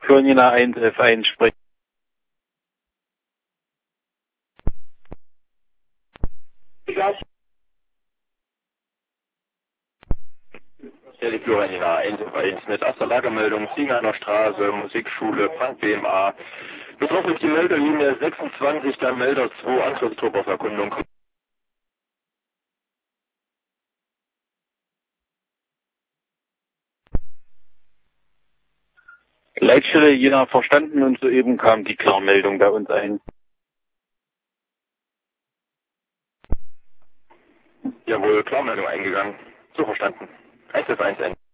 Kölner 1F1 sprechen. Ja, die Florina 1F1 mit erster Lagermeldung, Singaner Straße, Musikschule, Frank BMA. Betroffen ist die Meldelinie 26, der Melder 2, Angriffstrupp auf Erkundung. Leitstelle Jena verstanden und soeben kam die Klarmeldung bei uns ein. Jawohl, Klarmeldung eingegangen. So verstanden. 1F1N.